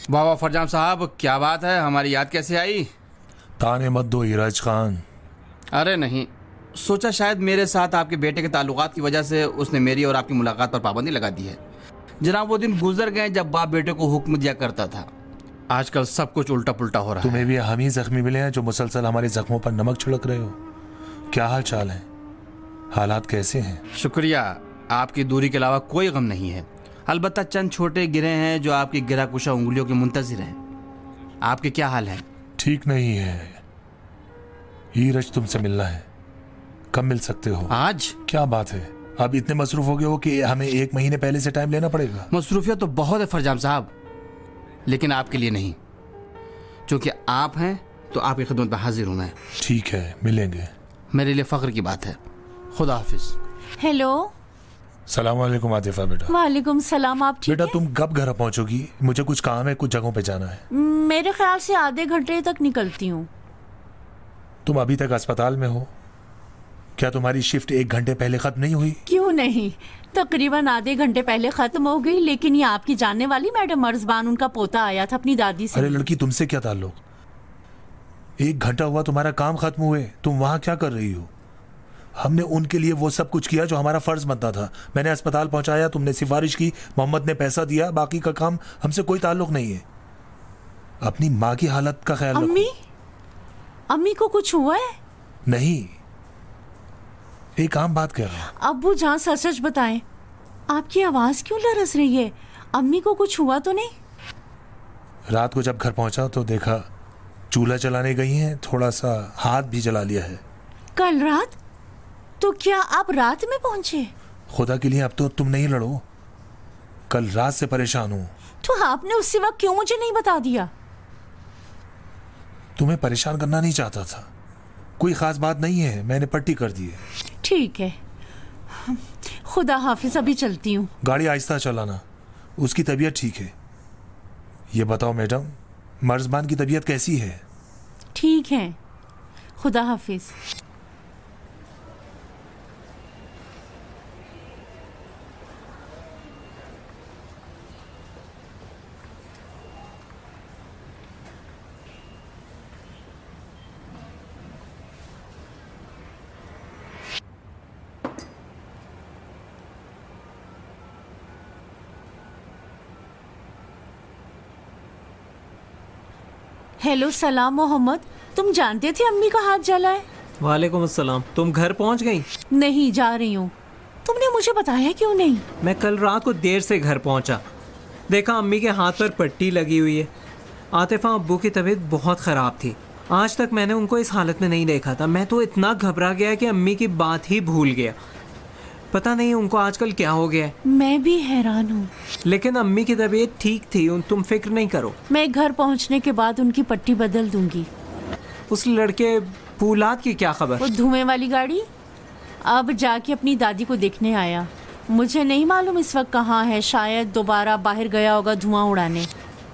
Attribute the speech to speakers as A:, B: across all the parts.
A: वाह वाह फरजाम साहब, क्या बात है, हमारी याद कैसे आई?
B: ताने मत दो इराज खान।
A: अरे नहीं, सोचा शायद मेरे साथ आपके बेटे के ताल्लुकात की वजह से उसने मेरी और आपकी मुलाकात पर पाबंदी लगा दी है। जनाब, वो दिन गुजर गए जब बाप बेटे को हुक्म दिया करता था। आजकल सब कुछ उल्टा पुल्टा हो रहा है।
B: तुम्हें भी हम ही जख्मी मिले हैं जो मुसलसल हमारे जख्मों पर नमक छिड़क रहे हो। क्या हाल चाल है, हालात कैसे हैं?
A: शुक्रिया, आपकी दूरी के अलावा कोई गम नहीं है। अलबत्ता चंद छोटे गिरे हैं जो आपकी गिरा कुशा उंगलियों के मुंतजिर हैं। आपके क्या हाल है?
B: ठीक नहीं है। ईरज तुमसे मिलना है, कब मिल सकते हो?
A: आज?
B: क्या बात है, अब इतने मसरूफ हो गए हो कि हमें 1 महीने पहले से टाइम लेना पड़ेगा?
A: मसरूफियत तो बहुत है फरजाम साहब, लेकिन आपके लिए नहीं। क्योंकि आप हैं तो आपकी खिदमत में हाजिर हूं मैं।
B: ठीक है, मिलेंगे।
A: मेरे लिए फख्र की बात है। खुदा हाफिज।
C: हेलो।
B: सलाम वालेकुम आतिफा बेटा।
C: वालेकुम सलाम। आप ठीक
B: बेटा
C: है?
B: तुम कब घर पहुंचोगी? मुझे कुछ काम है, कुछ जगहों पे जाना है।
C: मेरे ख्याल से आधे घंटे तक निकलती हूँ।
B: तुम अभी तक अस्पताल में हो? क्या तुम्हारी शिफ्ट 1 घंटे पहले खत्म नहीं हुई?
C: क्यों नहीं, तकरीबन आधे घंटे पहले खत्म हो गई। लेकिन ये आपकी जानने वाली मैडम मर्जबान, उनका पोता आया था अपनी दादी से।
B: अरे लड़की, तुमसे क्या ताल्लुक? 1 घंटा हुआ तुम्हारा काम खत्म हुए, तुम वहां क्या कर रही हो? हमने उनके लिए वो सब कुछ किया जो हमारा फर्ज बनता था। मैंने अस्पताल पहुंचाया, तुमने सिफारिश की, मोहम्मद ने पैसा दिया, बाकी का काम हमसे कोई ताल्लुक नहीं है। अपनी माँ की हालत का ख्याल रखो।
C: अम्मी को कुछ हुआ है?
B: नहीं, एक आम बात कह रहा हूं।
C: अब्बू जान, सच सच बताएं, आपकी आवाज क्यों लरस रही है? अम्मी को कुछ हुआ तो नहीं?
B: रात को जब घर पहुंचा तो देखा चूल्हा जलाने गई हैं, थोड़ा सा हाथ भी जला लिया है।
C: कल रात? तो क्या आप रात में पहुंचे?
B: खुदा के लिए अब तो तुम नहीं लड़ो, कल रात से परेशान हूं।
C: तो आपने उसी वक्त क्यों मुझे नहीं बता दिया?
B: तुम्हें परेशान करना नहीं चाहता था, कोई खास बात नहीं है, मैंने पट्टी कर दी है।
C: ठीक है, खुदा हाफिज, अभी चलती हूँ।
B: गाड़ी आहिस्ता चलाना, उसकी तबीयत ठीक है। ये बताओ मैडम, मर्जबान की तबीयत कैसी है?
C: ठीक है, खुदा हाफिज। हेलो, सलाम मोहम्मद। तुम जानते थे अम्मी का हाथ जला है?
D: वालेकुम अस्सलाम। तुम घर पहुंच गई?
C: नहीं, जा रही हूँ। तुमने मुझे बताया क्यों नहीं?
D: मैं कल रात को देर से घर पहुंचा, देखा अम्मी के हाथ पर पट्टी लगी हुई है। आतिफा, अब्बू की तबीयत बहुत ख़राब थी, आज तक मैंने उनको इस हालत में नहीं देखा था। मैं तो इतना घबरा गया कि अम्मी की बात ही भूल गया। पता नहीं उनको आजकल क्या हो गया है।
C: मैं भी हैरान हूँ।
D: लेकिन अम्मी की तबीयत ठीक थी, तुम फिक्र नहीं करो।
C: मैं घर पहुँचने के बाद उनकी पट्टी बदल दूंगी।
D: उस लड़के फूलाद की क्या खबर?
C: वो धुएं वाली गाड़ी अब जाके अपनी दादी को देखने आया। मुझे नहीं मालूम इस वक्त कहाँ है, शायद दोबारा बाहर गया होगा धुआं उड़ाने।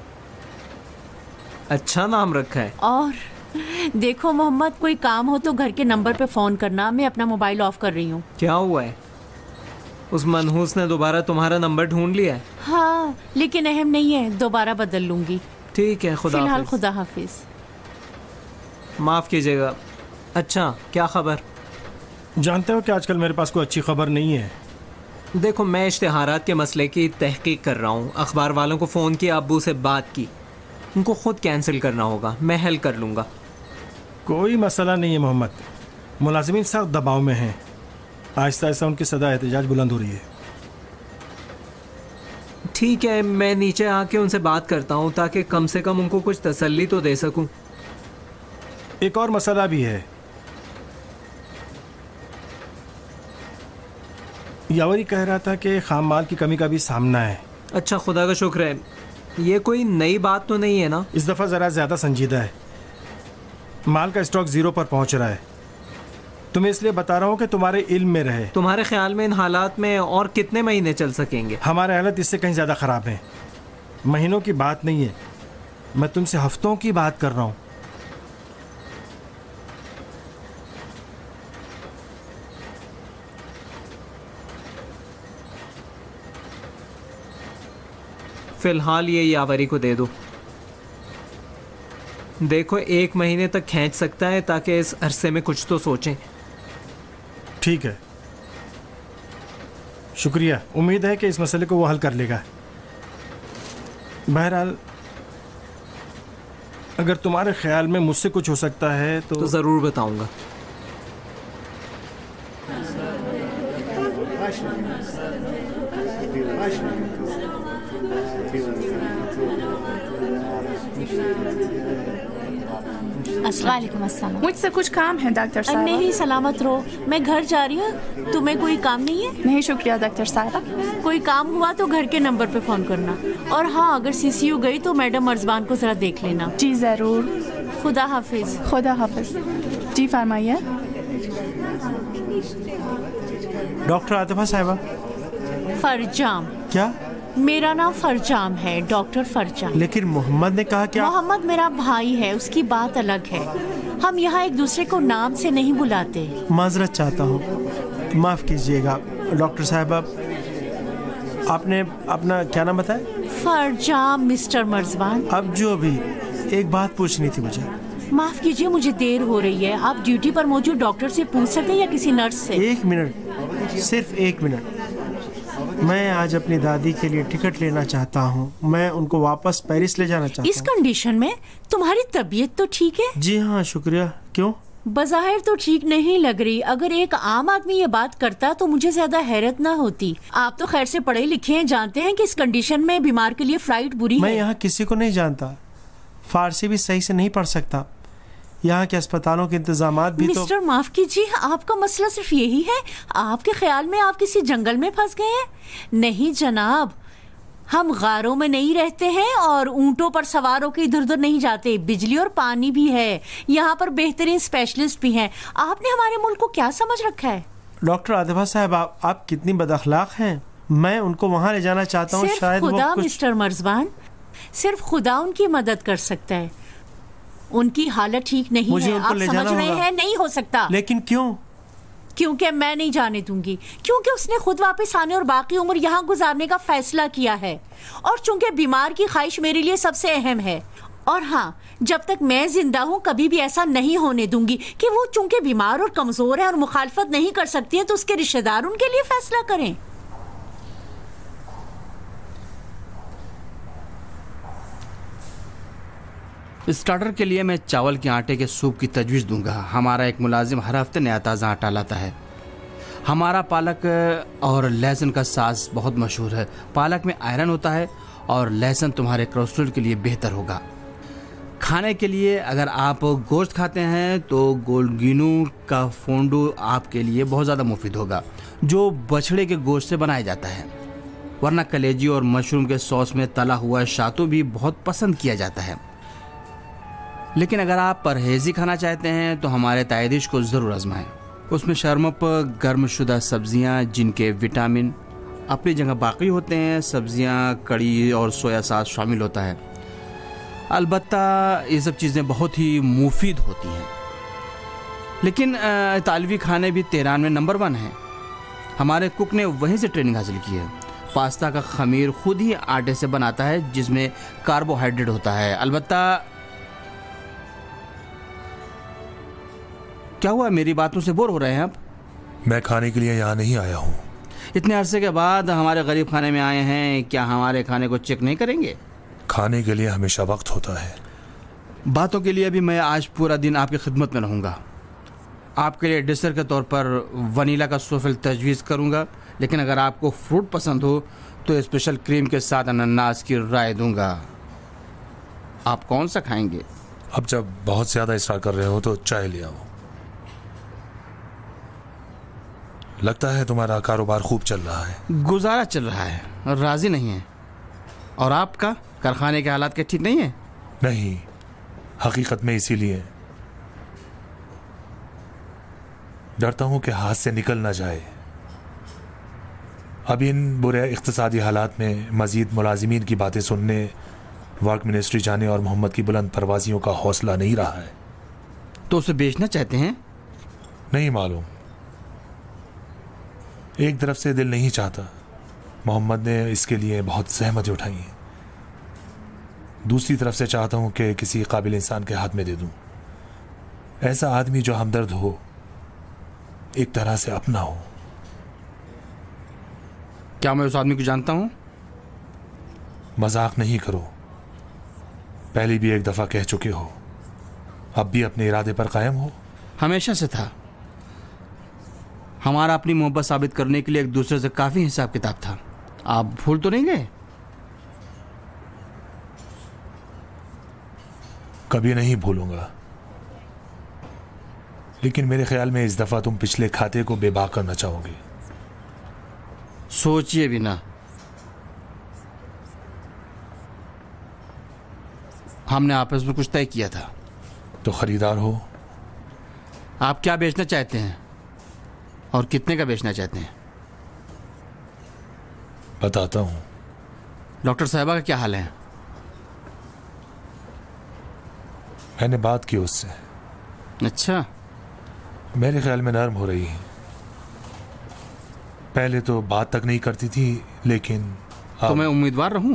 D: अच्छा नाम रखा है।
C: और देखो मोहम्मद, कोई काम हो तो घर के नंबर पे फोन करना। मैं अपना मोबाइल ऑफ कर रही हूँ।
D: क्या हुआ है? उस मनहूस ने दोबारा तुम्हारा नंबर ढूंढ लिया है?
C: हाँ, लेकिन अहम नहीं है, दोबारा बदल लूंगी।
D: ठीक है, खुदा
C: फिलहाल
D: हाफिज।
C: खुदा हाफिज।
D: माफ कीजिएगा। अच्छा, क्या खबर?
E: जानते हो कि आजकल मेरे पास कोई अच्छी खबर नहीं है।
D: देखो, मैं इश्तिहारात के मसले की तहकीक कर रहा हूँ। अखबार वालों को फ़ोन किया, अब्बू से बात की, उनको खुद कैंसिल करना होगा, मैं हेल कर लूँगा।
E: कोई मसला नहीं है मोहम्मद, मुलाजिमीन सख्त दबाव में हैं। आहिस्ता आहिस्ता उनकी सदा एहतजाज बुलंद हो रही है।
D: ठीक है, मैं नीचे आके उनसे बात करता हूँ ताकि कम से कम उनको कुछ तसल्ली तो दे सकूँ।
E: एक और मसला भी है। यावरी कह रहा था कि खाम माल की कमी का भी सामना है।
D: अच्छा, खुदा का शुक्र है। ये कोई नई बात तो नहीं है ना?
E: इस दफ़ा ज़रा ज़्यादा संजीदा है। माल का स्टॉक 0 पर पहुंच रहा है। तुम्हें इसलिए बता रहा हूँ कि तुम्हारे इल्म में रहे।
D: तुम्हारे ख्याल में इन हालात में और कितने महीने चल सकेंगे?
E: हमारे हालत इससे कहीं ज़्यादा ख़राब हैं। महीनों की बात नहीं है, मैं तुमसे हफ्तों की बात कर रहा हूँ।
D: फिलहाल ये यावरी को दे दो। देखो 1 महीने तक खींच सकता है, ताकि इस अरसे में कुछ तो सोचें।
E: ठीक है, शुक्रिया। उम्मीद है कि इस मसले को वो हल कर लेगा। बहरहाल अगर तुम्हारे ख्याल में मुझसे कुछ हो सकता है तो
D: ज़रूर बताऊंगा।
F: वालेकुम अस्सलाम।
G: मुझसे कुछ काम है डॉक्टर साहब।
C: नहीं, सलामत रहो, मैं घर जा रही हूँ। तुम्हें कोई काम नहीं है?
G: नहीं शुक्रिया डॉक्टर साहब।
C: कोई काम हुआ तो घर के नंबर पे फोन करना। और हाँ, अगर सीसीयू गई तो मैडम मर्जबान को जरा देख लेना।
G: जी ज़रूर।
C: खुदा हाफिज।
G: खुदा हाफिज। जी फरमाइए।
H: डॉक्टर आतिफा साहिबा।
C: फरजाम।
H: क्या?
C: मेरा नाम फरजाम है, डॉक्टर फरजाम।
H: लेकिन मोहम्मद ने कहा क्या?
C: मोहम्मद मेरा भाई है, उसकी बात अलग है। हम यहाँ एक दूसरे को नाम से नहीं बुलाते।
H: माजरत चाहता हूँ, माफ़ कीजिएगा। डॉक्टर साहिबा, आपने अपना क्या नाम बताया?
C: फरजाम मिस्टर मर्जबान।
H: अब जो भी एक बात पूछनी थी मुझे।
C: माफ कीजिए, मुझे देर हो रही है। आप ड्यूटी पर मौजूद डॉक्टर से पूछ सकते हैं या किसी नर्स से?
H: 1 मिनट, सिर्फ 1 मिनट। मैं आज अपनी दादी के लिए टिकट लेना चाहता हूँ। मैं उनको वापस पेरिस ले जाना चाहता हूँ।
C: इस कंडीशन में तुम्हारी तबीयत तो ठीक है?
H: जी हाँ, शुक्रिया। क्यों?
C: बज़ाहिर तो ठीक नहीं लग रही। अगर एक आम आदमी ये बात करता तो मुझे ज्यादा हैरत ना होती। आप तो खैर से पढ़े लिखे हैं, जानते हैं कि इस कंडीशन में बीमार के लिए फ्लाइट बुरी है।
H: मैं यहाँ किसी को नहीं जानता, फारसी भी सही से नहीं पढ़ सकता। यहाँ के अस्पतालों के इंतजामात भी
C: मिस्टर माफ कीजिए, आपका मसला सिर्फ यही है? आपके ख्याल में आप किसी जंगल में फंस गए हैं? नहीं जनाब, हम गारों में नहीं रहते हैं और ऊंटों पर सवार होकर इधर उधर नहीं जाते। बिजली और पानी भी है, यहाँ पर बेहतरीन स्पेशलिस्ट भी हैं। आपने हमारे मुल्क को क्या समझ रखा है?
H: डॉक्टर आतिफा साहब, आप कितनी बदअखलाक हैं। मैं उनको वहाँ ले जाना चाहता हूँ। शायद
C: खुदा
H: वो कुछ...
C: मिस्टर मर्जबान, सिर्फ खुदा उनकी मदद कर सकता है। उनकी हालत ठीक नहीं
H: मुझे
C: है,
H: उनको
C: आप
H: ले
C: समझ
H: जाना
C: रहे
H: होगा।
C: हैं? नहीं हो सकता।
H: लेकिन क्यों?
C: क्योंकि मैं नहीं जाने दूंगी। क्योंकि उसने खुद वापस आने और बाकी उम्र यहाँ गुजारने का फैसला किया है। और चूंकि बीमार की ख्वाहिश मेरे लिए सबसे अहम है। और हाँ, जब तक मैं जिंदा हूँ कभी भी ऐसा नहीं होने दूंगी कि वो चूंकि बीमार और कमजोर है और मुखालफत नहीं कर सकती है तो उसके रिश्तेदार उनके लिए फैसला करें।
A: स्टार्टर के लिए मैं चावल के आटे के सूप की तजवीज़ दूंगा। हमारा एक मुलाजिम हर हफ्ते नया ताज़ा आटा लाता है। हमारा पालक और लहसुन का सास बहुत मशहूर है। पालक में आयरन होता है और लहसुन तुम्हारे कोलेस्ट्रॉल के लिए बेहतर होगा। खाने के लिए अगर आप गोश्त खाते हैं तो गोलगिनू का फोंडू आपके लिए बहुत ज़्यादा मुफीद होगा, जो बछड़े के गोश्त से बनाया जाता है। वरना कलेजी और मशरूम के सॉस में तला हुआ शातू भी बहुत पसंद किया जाता है। लेकिन अगर आप परहेजी खाना चाहते हैं तो हमारे ताई डिश को ज़रूर आजमाएं। उसमें शर्मप गर्म शुदा सब्जियां जिनके विटामिन अपनी जगह बाकी होते हैं, सब्जियां, कड़ी और सोया सॉस शामिल होता है। अलबत्ता ये सब चीज़ें बहुत ही मुफीद होती हैं। लेकिन इतालवी खाने भी तेहरान में नंबर 1 हैं। हमारे कुक ने वहीं से ट्रेनिंग हासिल की है। पास्ता का खमीर खुद ही आटे से बनाता है जिसमें कार्बोहाइड्रेट होता है। अलबत्ता क्या हुआ, मेरी बातों से बोर हो रहे हैं आप?
B: मैं खाने के लिए यहाँ नहीं आया हूँ।
A: इतने अरसे के बाद हमारे गरीब खाने में आए हैं, क्या हमारे खाने को चेक नहीं करेंगे?
B: खाने के लिए हमेशा वक्त होता है।
A: बातों के लिए भी मैं आज पूरा दिन आपकी खिदमत में रहूँगा। आपके लिए डिसर के तौर पर वनीला का सोफल तजवीज़ करूँगा, लेकिन अगर आपको फ्रूट पसंद हो तो स्पेशल क्रीम के साथ अनानास की राय दूँगा। आप कौन सा खाएंगे?
B: अब जब बहुत ज़्यादा इसरार कर रहे हो तो चाय ले आओ। लगता है तुम्हारा कारोबार खूब चल रहा है।
A: गुजारा चल रहा है, राजी नहीं है। और आपका कारखाने के हालात के ठीक नहीं है?
B: नहीं, हकीकत में इसीलिए डरता हूं कि हाथ से निकल ना जाए। अब इन बुरे इख्तिसादी हालात में मजीद मुलाजिमीन की बातें सुनने, वर्क मिनिस्ट्री जाने और मोहम्मद की बुलंद परवाजियों का हौसला नहीं रहा है।
A: तो उसे बेचना चाहते हैं?
B: नहीं मालूम, एक तरफ से दिल नहीं चाहता। मोहम्मद ने इसके लिए बहुत ज़हमत उठाई है। दूसरी तरफ से चाहता हूं कि किसी काबिल इंसान के हाथ में दे दूं, ऐसा आदमी जो हमदर्द हो, एक तरह से अपना हो।
A: क्या मैं उस आदमी को जानता हूं?
B: मजाक नहीं करो, पहले भी एक दफा कह चुके हो, अब भी अपने इरादे पर कायम हो।
A: हमेशा से था। हमारा अपनी मोहब्बत साबित करने के लिए एक दूसरे से काफी हिसाब किताब था। आप भूल तो नहीं गए?
B: कभी नहीं भूलूंगा, लेकिन मेरे ख्याल में इस दफा तुम पिछले खाते को बेबाक करना चाहोगे।
A: सोचिए भी ना, हमने आपस में कुछ तय किया था।
B: तो खरीदार हो।
A: आप क्या बेचना चाहते हैं और कितने का बेचना चाहते हैं?
B: बताता हूं।
A: डॉक्टर साहिबा का क्या हाल है?
B: मैंने बात की उससे।
A: अच्छा,
B: मेरे ख्याल में नर्म हो रही है। पहले तो बात तक नहीं करती थी, लेकिन
A: तो मैं उम्मीदवार रहूं?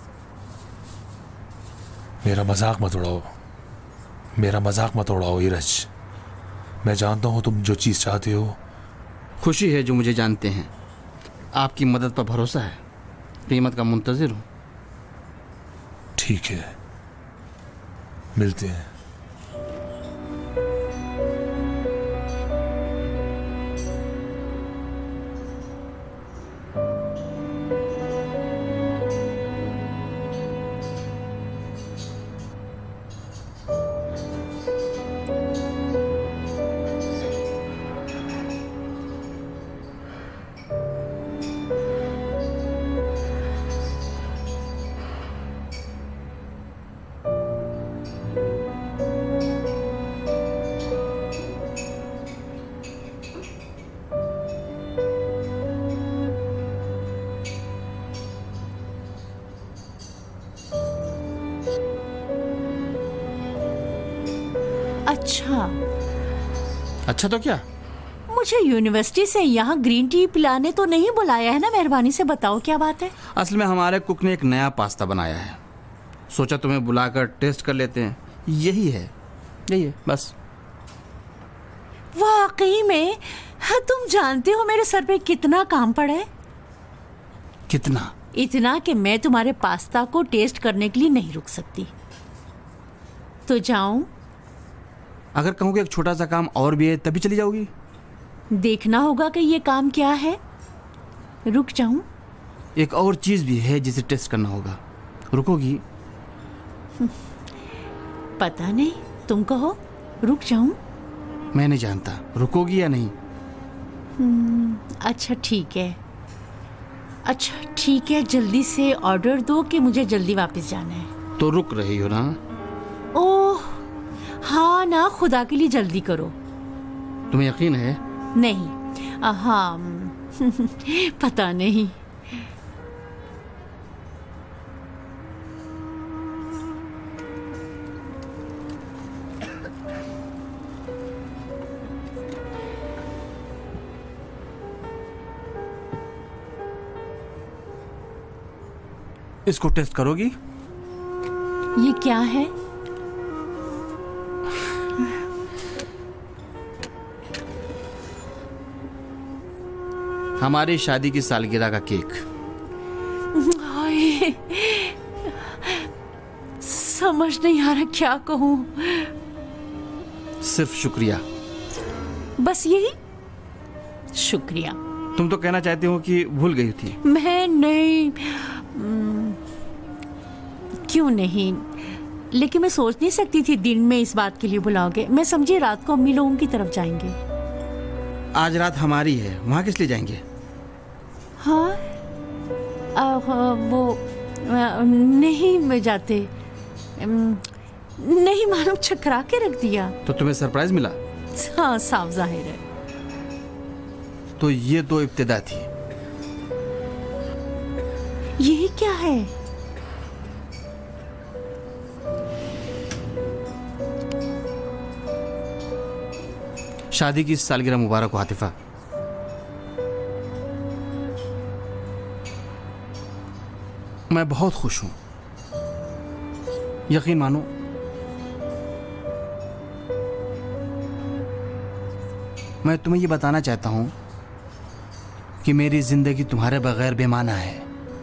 B: मेरा मजाक मत उड़ाओ, मेरा मजाक मत उड़ाओ इरज। मैं जानता हूं तुम जो चीज चाहते हो।
A: खुशी है जो मुझे जानते हैं। आपकी मदद पर भरोसा है। कीमत का मुंतजिर हूं।
B: ठीक है, मिलते हैं।
A: अच्छा तो क्या?
C: मुझे यूनिवर्सिटी से यहाँ ग्रीन टी पिलाने तो नहीं बुलाया है ना? मेहरबानी से बताओ क्या बात है।
A: असल में हमारे कुक ने एक नया पास्ता बनाया है, सोचा तुम्हें बुलाकर टेस्ट कर लेते हैं। यही है बस।
C: वाकई में? हाँ, तुम जानते हो मेरे सर पे कितना काम पड़ा है?
A: कितना?
C: इतना कि मैं तुम्हारे पास्ता को टेस्ट करने के लिए नहीं रुक सकती। तो जाऊं?
A: अगर कहूँ कि एक छोटा सा काम और भी है तभी चली जाओगी?
C: देखना होगा कि ये काम क्या है। रुक जाऊं?
A: एक और चीज भी है जिसे टेस्ट करना होगा। रुकोगी?
C: पता नहीं, तुम कहो। रुक जाऊं?
A: मैं नहीं जानता रुकोगी या नहीं।
C: अच्छा ठीक है, अच्छा ठीक है, जल्दी से ऑर्डर दो कि मुझे जल्दी वापस जाना है।
A: तो रुक रही हो ना?
C: ओह हाँ ना, खुदा के लिए जल्दी करो।
A: तुम्हें यकीन है?
C: नहीं, हाँ पता नहीं।
A: इसको टेस्ट करोगी?
C: ये क्या है?
A: हमारी शादी की सालगिरह का केक।
C: समझ नहीं आ रहा क्या कहूँ।
A: सिर्फ शुक्रिया।
C: बस यही? शुक्रिया।
A: तुम तो कहना चाहती हो कि भूल गई थी।
C: मैं नहीं, क्यों नहीं, लेकिन मैं सोच नहीं सकती थी दिन में इस बात के लिए बुलाओगे। मैं समझी रात को अम्मी लोगों की तरफ जाएंगे।
A: आज रात हमारी है, वहां किस लिए जाएंगे?
C: हाँ, वो नहीं मैं जाते, नहीं मालूम, चकरा के रख दिया।
A: तो तुम्हें सरप्राइज मिला?
C: हाँ, साफ जाहिर है।
A: तो ये तो इब्तिदा थी।
C: यही क्या है?
A: शादी की सालगिरह मुबारक हो आतिफा। मैं बहुत खुश हूं। यकीन मानो, मैं तुम्हें ये बताना चाहता हूं कि मेरी जिंदगी तुम्हारे बगैर बेमाना है।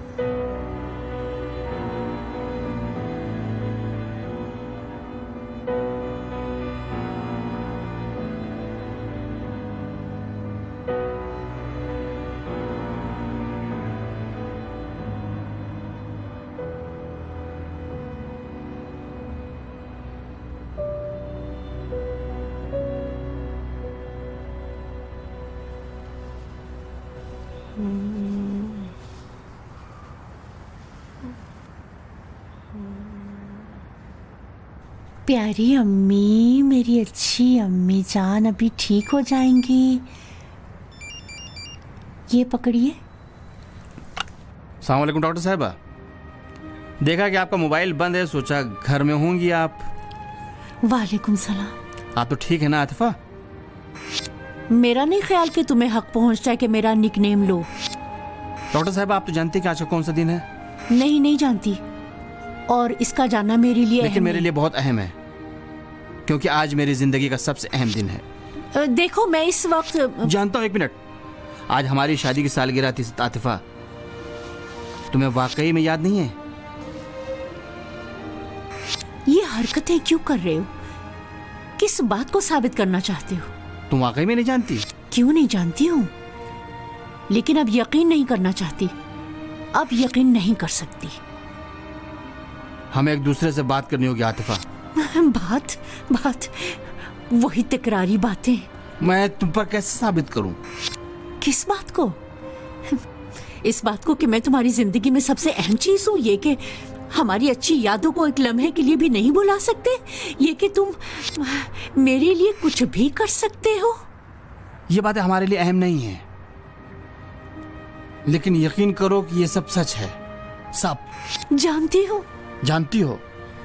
C: प्यारी अम्मी, मेरी अच्छी अम्मी जान अभी ठीक हो जाएंगी। ये पकड़िए।
A: अस्सलाम वालेकुम डॉक्टर साहबा। देखा कि आपका मोबाइल बंद है, सोचा घर में होंगी आप।
C: वालेकुम सलाम।
A: आप तो ठीक है ना आतिफा?
C: मेरा नहीं ख्याल कि तुम्हें हक पहुंचता है कि मेरा निकनेम लो।
A: डॉक्टर साहब, आप तो जानते हैं कि आज का कौन सा दिन है?
C: नहीं जानती, और इसका जानना मेरे लिए
A: लेकिन मेरे लिए बहुत अहम है, क्योंकि आज मेरी जिंदगी का सबसे अहम दिन है।
C: देखो, मैं इस वक्त
A: जानता हूँ। एक मिनट, आज हमारी शादी की सालगिरह थी आतिफा। तुम्हें वाकई में याद नहीं है?
C: ये हरकतें क्यों कर रहे हो? किस बात को साबित करना चाहते हो?
A: तुम वाकई में नहीं जानती?
C: क्यों नहीं जानती हूँ, लेकिन अब यकीन नहीं करना चाहती। अब यकीन नहीं कर सकती।
A: हमें एक दूसरे से बात करनी होगी आतिफा।
C: बात वही तकरारी बातें।
A: मैं तुम पर कैसे साबित करूं?
C: किस बात को? इस बात को कि मैं तुम्हारी जिंदगी में सबसे अहम चीज हूँ, ये कि हमारी अच्छी यादों को एक लम्हे के लिए भी नहीं भुला सकते, ये कि तुम मेरे लिए कुछ भी कर सकते हो।
A: ये बातें हमारे लिए अहम नहीं है, लेकिन यकीन करो कि ये सब सच है। सब
C: जानती हो?
A: जानती हो?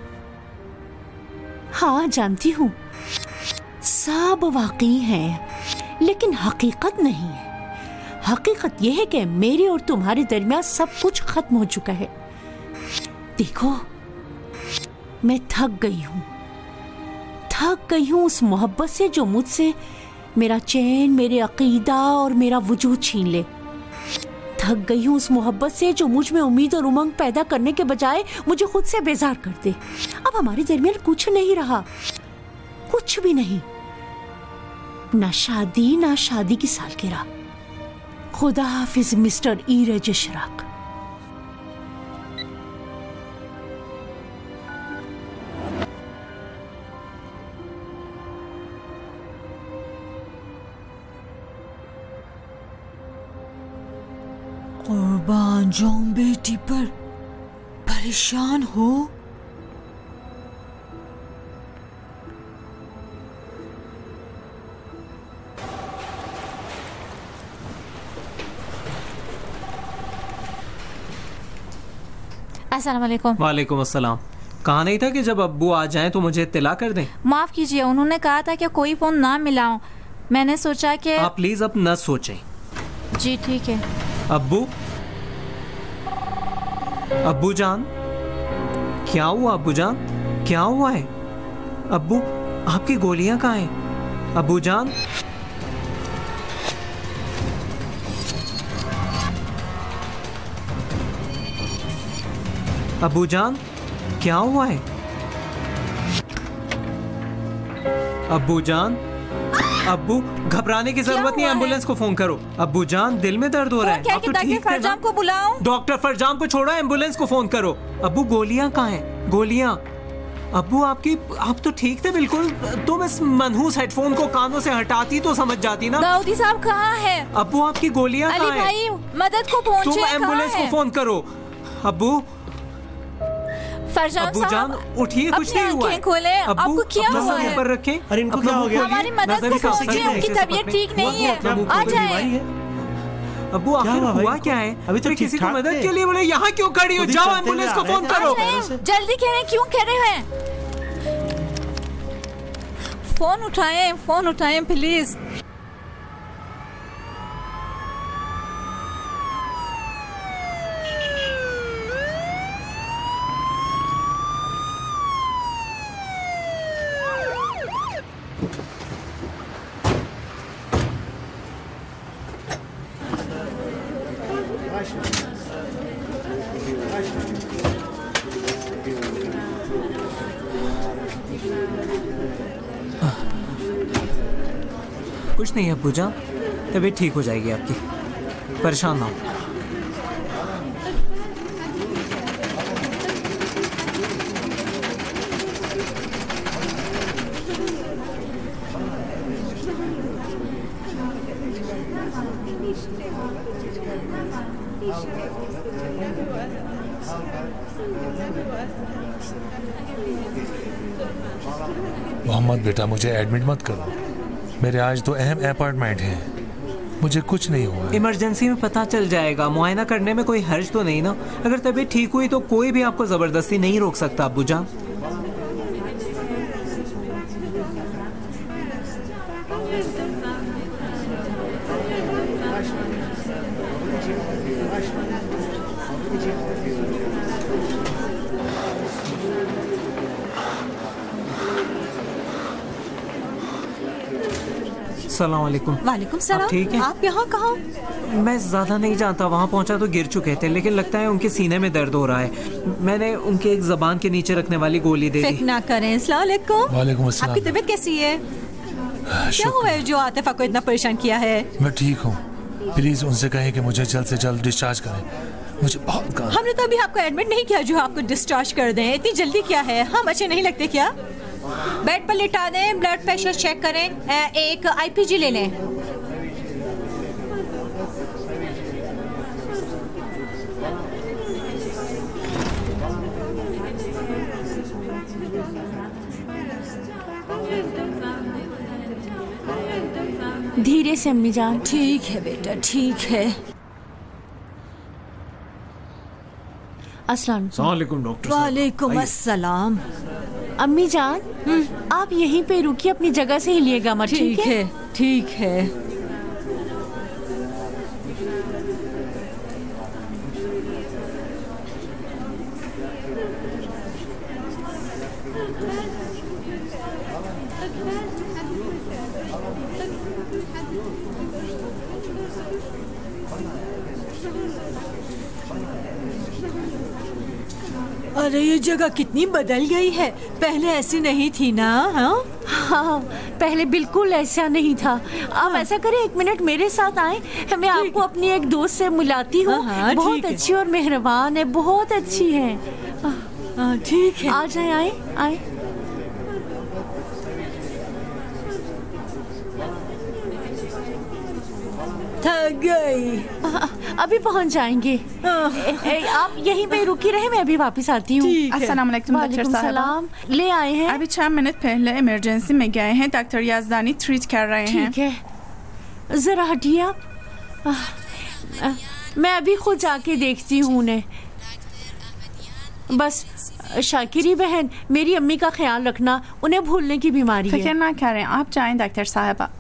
C: हाँ, जानती हूँ। सब वाकई है, लेकिन हकीकत नहीं है। हकीकत यह है कि मेरे और तुम्हारे दरमियान सब कुछ खत्म हो चुका है। देखो, मैं थक गई हूँ उस मोहब्बत से जो मुझसे मेरा चैन, मेरे अकीदा और मेरा वजूद छीन ले। थक गई हूँ उस मोहब्बत से जो मुझ में उम्मीद और उमंग पैदा करने के बजाय मुझे खुद से बेजार कर दे। अब हमारे दरमियान कुछ नहीं रहा, कुछ भी नहीं। ना शादी की सालगिरह। खुदा हाफिज मिस्टर ईरज इशराक। कुर्बान जाऊं बेटी पर, परेशान हो।
F: अस्सलाम वालेकुम।
D: वालेकुम अस्सलाम। कहा नहीं था कि जब अब्बू आ जाएं तो मुझे इत्तला कर दें?
F: माफ कीजिए, उन्होंने कहा था कि कोई फोन ना मिलाऊं। मैंने सोचा कि
D: आप प्लीज अब न सोचें।
F: जी ठीक है।
D: अब्बू जान, क्या हुआ? अब्बू जान, क्या हुआ है? अब्बू, आपकी गोलियां कहाँ हैं? अब्बू जान, अब्बू जान, क्या हुआ है? अब्बू जान, अब्बू, घबराने की जरूरत नहीं, एम्बुलेंस को फोन करो। अब्बू जान, दिल में दर्द हो रहा है।
F: क्या कि डॉक्टर फरजाम को बुलाऊं?
D: डॉक्टर फरजाम को छोड़ो, एम्बुलेंस को फोन करो। अब्बू, गोलियां कहाँ हैं? गोलियां। अब्बू, आप तो ठीक थे बिल्कुल। तुम इस मनहूस हेडफोन को कानों से हटाती तो समझ जाती ना।
F: दाऊदी साहब कहाँ है?
D: अब्बू, आपकी गोलियां कहाँ हैं?
F: अली भाई, मदद को पहुंचे।
D: तुम एम्बुलेंस को फोन करो। अब्बू,
F: फरजाम
D: अब्बू जान, उठिए, कुछ नहीं हुआ है।
F: खोले, आपको क्या हुआ है?
D: पर रखें।
H: अरे इनको क्या हो गया?
F: हमारी मदद को पहुंचे, उनकी तबीयत ठीक नहीं है। आ जाए।
D: अब्बू, आखिर हुआ क्या है?
H: अभी तो
D: किसी को मदद के लिए बोले, यहाँ क्यों खड़ी हो? जाओ एम्बुलेंस को फोन करो।
F: जल्दी कह रहे, क्यों कह रहे हैं? फोन उठाएं प्लीज।
D: कुछ नहीं अब्बू जान, तबीयत ठीक हो जाएगी आपकी, परेशान ना हो।
B: मोहम्मद बेटा, मुझे एडमिट मत करो। मेरे आज तो अहम अपॉइंटमेंट है, मुझे कुछ नहीं हुआ।
D: इमरजेंसी में पता चल जाएगा, मुआयना करने में कोई हर्ज तो नहीं ना। अगर तबीयत ठीक हुई तो कोई भी आपको जबरदस्ती नहीं रोक सकता अब्बू जान। अस्सलाम वालेकुम।
I: वालेकुम सलाम।
D: ठीक है?
I: आप यहाँ कहाँ?
D: मैं ज़्यादा नहीं जानता, वहाँ पहुँचा तो गिर चुके थे, लेकिन लगता है उनके सीने में दर्द हो रहा है। मैंने उनके एक ज़बान के नीचे रखने वाली गोली दे दी।
I: फिक्र ना करें। अस्सलाम वालेकुम।
B: वालेकुम अस्सलाम।
I: आपकी तबीयत कैसी है? क्या हुआ है जो आतिफा को इतना परेशान किया है?
B: मैं ठीक हूँ, प्लीज उनसे कहें कि मुझे जल्द से जल्द डिस्चार्ज करें, मुझे बहुत काम।
I: हमने तो अभी आपको एडमिट नहीं किया जो आपको डिस्चार्ज कर दें। इतनी जल्दी क्या है? हम अच्छे नहीं लगते क्या? बेड पर लिटा दें, ब्लड प्रेशर चेक करें, एक आईपीजी ले लें।
C: धीरे से अम्मी जान।
I: ठीक है बेटा, ठीक है।
C: अस्सलाम
E: वालेकुम डॉक्टर।
I: वालेकुम अस्सलाम।
C: अम्मी जान, आप यहीं पे रुकिए, अपनी जगह से हिलिएगा मत।
I: ठीक है, ठीक है। अरे ये जगह कितनी बदल गई है, पहले ऐसी नहीं थी ना।
C: हाँ, पहले बिल्कुल ऐसा नहीं था। आप ऐसा करें, 1 मिनट मेरे साथ आए, मैं आपको अपनी एक दोस्त से मिलाती हूँ।
I: हाँ,
C: बहुत अच्छी और मेहरबान है, बहुत अच्छी है।
I: ठीक है,
C: आ जाए, आए आए।
I: थक गई।
C: अभी पहुंच जाएंगे। आप यहीं पे रुकी रहे, मैं अभी वापस आती हूँ।
G: अस्सलाम वालेकुम डॉक्टर
C: वालेकुम
G: साहब।
C: सलाम। ले आए हैं?
G: अभी 6 मिनट पहले इमरजेंसी में गए हैं, डॉक्टर याजदानी ट्रीट कर रहे हैं।
C: ठीक है, जरा हटिए आप। मैं अभी खुद जाके देखती हूँ उन्हें। बस शाकिरी बहन, मेरी अम्मी का ख्याल रखना, उन्हें भूलने की बीमारी
G: फिक्र
C: है।
G: ना करें, आप जाएं डॉक्टर साहबा।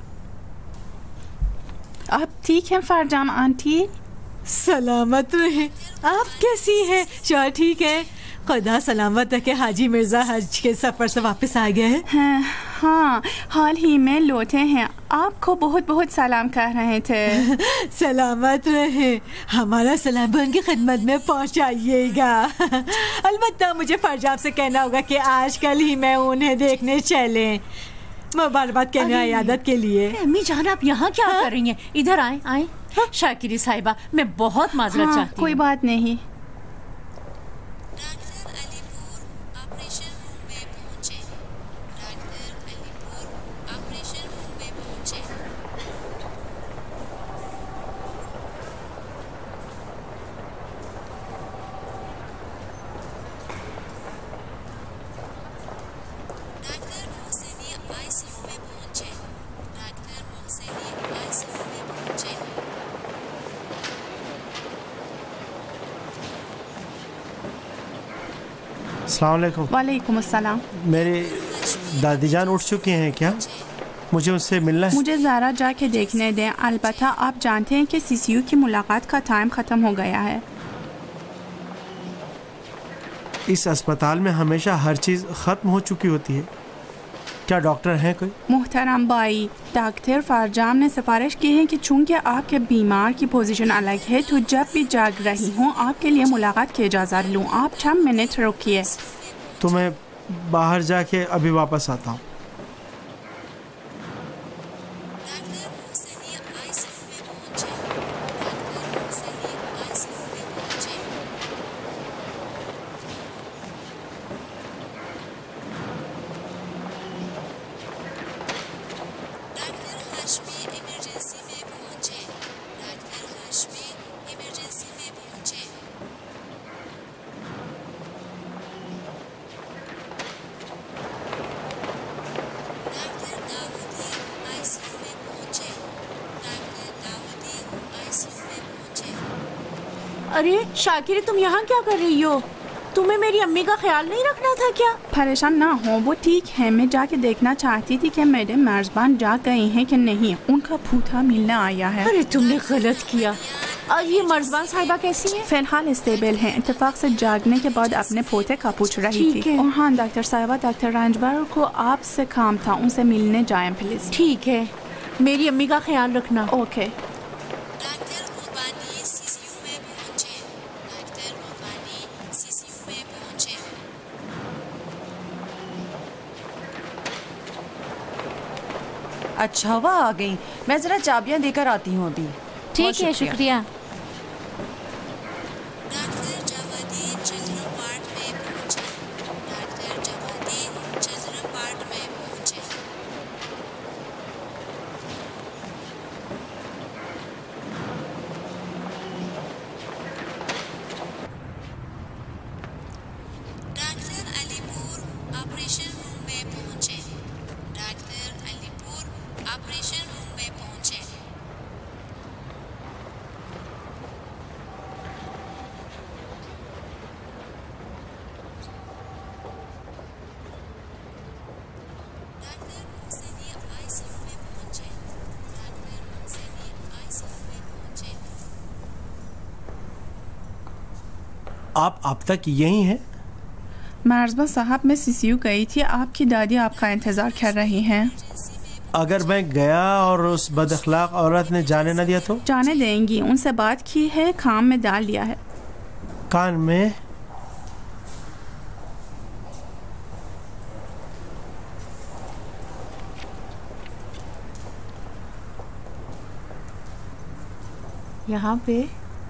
G: आप ठीक हैं फरजाम आंटी?
I: सलामत रहे। आप कैसी हैं? शौहर ठीक है? खुदा सलामत है कि हाजी मिर्जा हज के सफर से वापस आ गए हैं।
G: हाँ, हाल ही में लौटे हैं। आपको बहुत बहुत सलाम कर रहे थे।
I: सलामत रहे। हमारा सलाम भी उनकी खिदमत में पहुंचाइएगा। अलबत्ता मुझे फरजाब से कहना होगा कि आजकल ही मैं उन्हें देखने चले। मुबारकबाद कहने आई आदत के लिए।
C: अम्मी जान, आप यहाँ क्या कर रही हैं? इधर आए आए। शाकिरी साहिबा, मैं बहुत माजरत चाहती हूँ।
G: कोई बात नहीं।
H: अस्सलाम वालेकुम।
G: वालेकुम अस्सलाम।
H: मेरी दादी जान उठ चुकी हैं क्या? मुझे उनसे मिलना है।
G: मुझे ज़रा जाके देखने दें। अलबत्ता आप जानते हैं कि सीसीयू की मुलाकात का टाइम ख़त्म हो गया है।
H: इस अस्पताल में हमेशा हर चीज़ ख़त्म हो चुकी होती है। क्या डॉक्टर हैं कोई?
G: मोहतरम भाई, डॉक्टर फरजाम ने सिफारिश की है कि चूंकि आपके बीमार की पोजीशन अलग है, तो जब भी जाग रही हूँ आपके लिए मुलाकात की इजाज़त लूँ। आप 6 मिनट रुकिए।
H: तो मैं बाहर जाके अभी वापस आता हूँ।
C: अरे शाकिर, तुम यहाँ क्या कर रही हो? तुम्हें मेरी अम्मी का ख्याल नहीं रखना था क्या?
G: परेशान ना हो, वो ठीक है। मैं जाके देखना चाहती थी कि मेरे मेज़बान जा गए हैं कि नहीं। उनका फूफा मिलने आया है।
C: अरे तुमने गलत किया। और ये मेज़बान साहिबा कैसी है?
G: फिलहाल स्टेबल हैं। इत्तेफाक से जागने के बाद अपने पोते का पूछ रही थी। और हाँ डॉक्टर साहिबा, डॉक्टर रांजबर को आपसे काम था, उनसे मिलने जाएं प्लीज।
C: ठीक है, मेरी अम्मी का ख्याल रखना।
G: ओके।
J: अच्छा हुआ आ गई। मैं जरा चाबियां देकर आती हूँ अभी।
F: ठीक है, शुक्रिया।
H: आप अब तक यहीं हैं?
G: मर्ज़बा साहब, मैं सीसीयू गई थी। आपकी दादी आपका इंतज़ार कर रही हैं।
H: अगर मैं गया और उस बदअखलाक औरत ने जाने न दिया तो?
G: जाने देंगी। उनसे बात की है, काम में डाल दिया है।
H: कान में?
C: यहाँ पे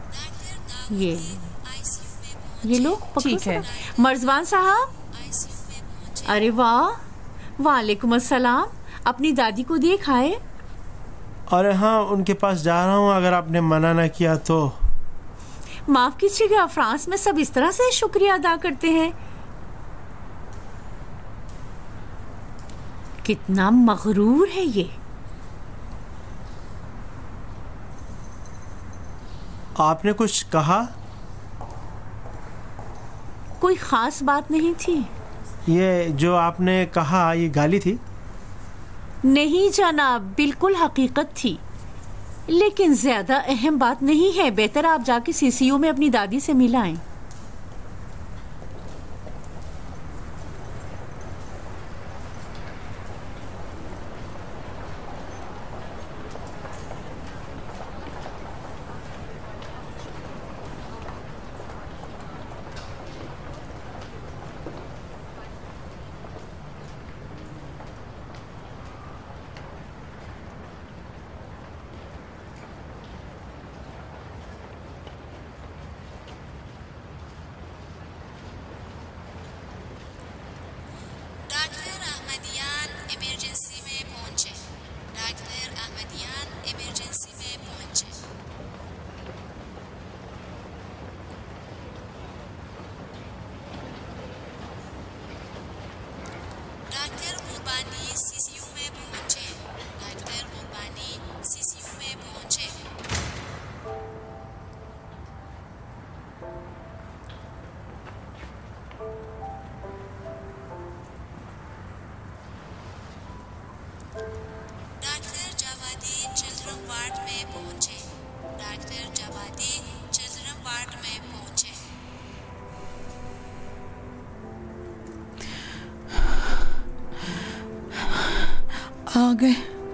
C: ये लो।
J: ठीक है।
C: मर्ज़बान साहब। अरे वाह, वालेकुम अस्सलाम। अपनी दादी को दिए खाए?
H: अरे हाँ, उनके पास जा रहा हूँ, अगर आपने मना ना किया तो।
C: माफ कीजिएगा, फ्रांस में सब इस तरह से शुक्रिया अदा करते हैं। कितना मगरूर है ये।
H: आपने कुछ कहा?
C: कोई खास बात नहीं थी।
H: ये जो आपने कहा, ये गाली थी?
C: नहीं जनाब, बिल्कुल हकीकत थी। लेकिन ज्यादा अहम बात नहीं है। बेहतर आप जाके सीसीयू में अपनी दादी से मिलाएं।
K: आ गए।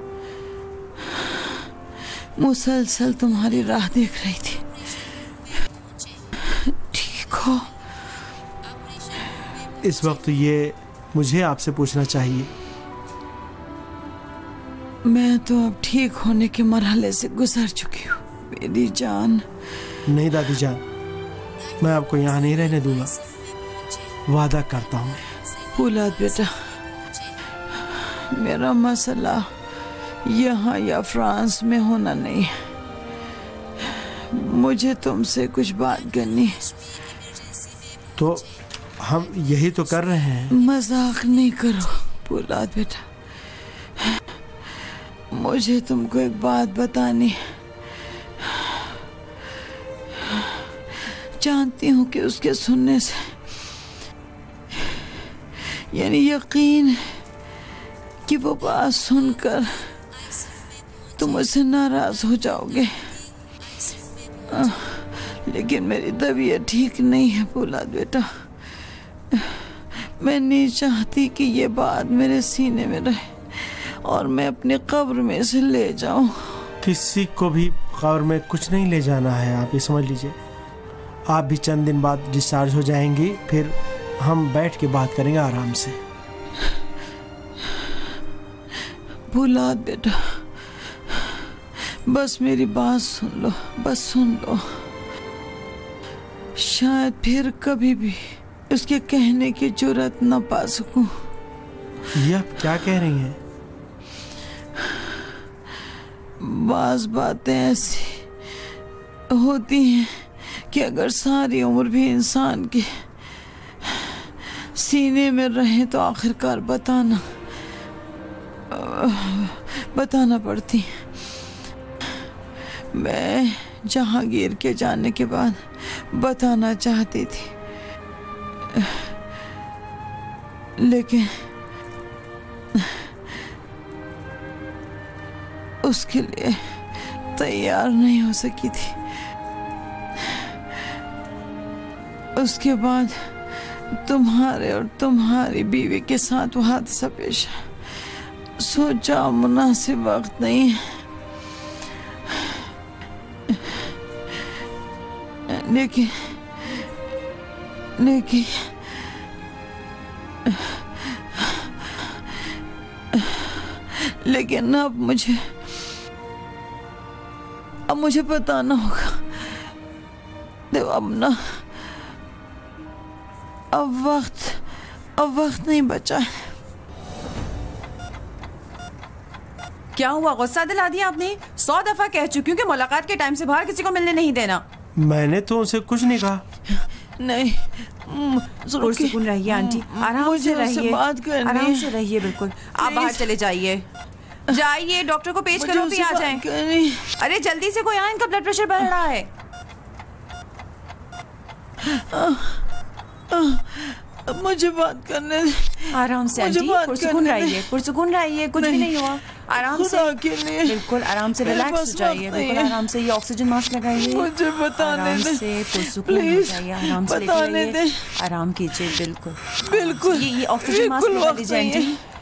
K: मुसलसल तुम्हारी राह देख रही थी। ठीक हो?
H: इस वक्त ये मुझे आपसे पूछना चाहिए।
K: मैं तो अब ठीक होने के मरहले से गुजर चुकी हूँ मेरी जान।
H: नहीं दादी जान, मैं आपको यहाँ नहीं रहने दूंगा, वादा करता हूँ।
K: फूलाद बेटा, मेरा मसला यहाँ या फ्रांस में होना नहीं है। मुझे तुमसे कुछ बात करनी है।
H: तो हम यही तो कर रहे हैं।
K: मजाक नहीं करो फूलाद बेटा, मुझे तुमको एक बात बतानी है। जानती हूँ कि उसके सुनने से यानी यकीन है कि वो बात सुनकर तुम मुझसे नाराज हो जाओगे, लेकिन मेरी तबीयत ठीक नहीं है फौलाद बेटा। मैं नहीं चाहती कि ये बात मेरे सीने में रहे और मैं अपनी कब्र में इसे ले जाऊं।
H: किसी को भी कब्र में कुछ नहीं ले जाना है, आप ये समझ लीजिए। आप भी चंद दिन बाद डिस्चार्ज हो जाएंगी, फिर हम बैठ के बात करेंगे आराम से।
K: फौलाद बेटा, बस मेरी बात सुन लो, बस सुन लो। शायद फिर कभी भी उसके कहने की जुर्रत न पा सकूं।
H: ये आप क्या कह रही हैं?
K: बाज़ बातें ऐसी होती हैं कि अगर सारी उम्र भी इंसान के सीने में रहे तो आखिरकार बताना पड़ती। मैं जहांगीर के जाने के बाद बताना चाहती थी, लेकिन उसके लिए तैयार नहीं हो सकी थी। उसके बाद तुम्हारे और तुम्हारी बीवी के साथ वो हादसा पेश आया। सोचा मुनासिब वक्त नहीं है, लेकिन अब मुझे बताना होगा। अब वक्त नहीं बचा है।
J: क्या हुआ, गुस्सा दिला दिया आपने? 100 दफा कह चुकी हूँ कि मुलाकात के टाइम से बाहर किसी को मिलने नहीं देना।
H: मैंने तो उनसे कुछ नहीं कहा।
K: नहीं,
J: सुकून रहिए आंटी, आराम से रहिए, आराम से रहिए। बिल्कुल, आप बाहर चले जाइए, जाइए, डॉक्टर को पेश करो, भी आ जाएं। अरे जल्दी से कोई आए, इनका ब्लड प्रेशर बढ़ रहा है।
K: मुझे बात करने दे।
J: आराम से आंटी, पुरसुकून रहिए, पुरसुकून रहिए, कुछ भी नहीं हुआ। आराम से, बिल्कुल आराम से रिलैक्स हो जाइए, बिल्कुल आराम से। ये ऑक्सीजन मास्क लगाइए,
K: मुझे बताने दे,
J: से पुरसुकून हो जाइए, आराम से बताने दे, आराम कीजिए, बिल्कुल।
K: ये
J: ऑक्सीजन मास्क लगा लीजिए आंटी।